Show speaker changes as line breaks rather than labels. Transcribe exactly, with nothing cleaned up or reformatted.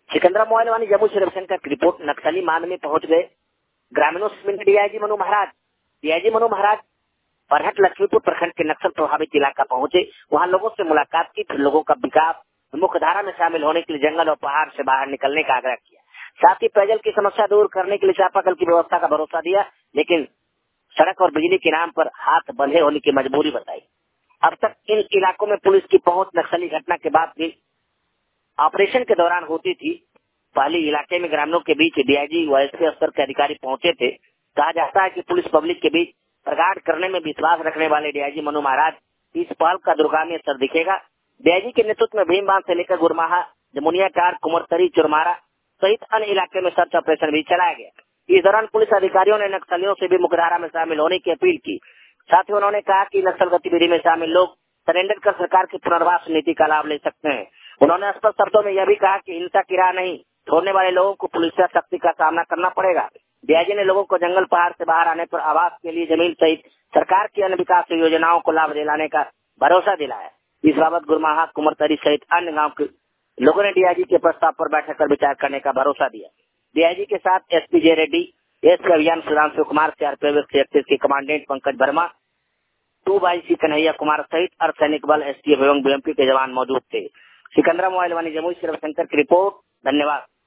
Sikandra mobile वाली जम्मू से रविशंकर की रिपोर्ट। नक्सली मांद में पहुंच गए ग्रामीणों से मिलने डीआईजी मनु महाराज। डीआईजी मनु महाराज बरहट लक्ष्मीपुर प्रखंड के नक्सल प्रभावित इलाका पहुंचे, वहां लोगों से मुलाकात की, फिर लोगों का विकास मुख्य धारा में शामिल होने के लिए जंगल और पहाड़ से बाहर निकलने का आग्रह किया। साथ ही पेयजल की समस्या दूर करने के लिए चापाकल की व्यवस्था का भरोसा दिया, लेकिन सड़क और बिजली के नाम पर हाथ बंधे होने की मजबूरी बताई। अब तक इन इलाकों में पुलिस की पहुंच नक्सली घटना के बाद भी ऑपरेशन के दौरान होती थी। पहले इलाके में ग्रामीणों के बीच डीआईजी व एसपी स्तर के अधिकारी पहुंचे थे। कहा जाता है कि पुलिस पब्लिक के बीच प्रगाढ़ करने में विश्वास रखने वाले डीआईजी मनु महाराज इस पहल का दूरगामी असर दिखेगा। डीआईजी के नेतृत्व में भीमबांध से लेकर गुरमाहा, जमुनिया टार, कुमरतरी, चुरमारा सहित अन्य इलाके में सर्च ऑपरेशन भी चलाया गया। इस दौरान पुलिस अधिकारियों ने नक्सलियों से भी मुख्यधारा में शामिल होने की अपील की। साथ ही उन्होंने कहा कि नक्सल गतिविधि में शामिल लोग सरेंडर कर सरकार की पुनर्वास नीति का लाभ ले सकते हैं। उन्होंने स्पष्ट शब्दों में यह भी कहा कि हिंसा की राह नहीं छोड़ने वाले लोगों को पुलिस शक्ति का सामना करना पड़ेगा। डीआईजी ने लोगों को जंगल पहाड़ से बाहर आने पर आवास के लिए जमीन सहित सरकार की अन्य विकास योजनाओं को लाभ दिलाने का भरोसा दिलाया। इस बाबत गुरमाहा, कुमरतरी सहित अन्य गाँव के लोगों ने डीआईजी के प्रस्ताव पर बैठक कर विचार करने का भरोसा दिया। डीआईजी के साथ एसपी जय रेड्डी, एसपी अभियान सुधांशु कुमार, सीआरपीएफ इकतीस के commandant Pankaj Verma, two IC Kanhaiya Kumar सहित अर्धसैनिक बल, एसटीएफ एवं बीएमपी के जवान मौजूद थे। सिकंदरा मोबाइल वानी जमुई से रविशंकर की रिपोर्ट। धन्यवाद।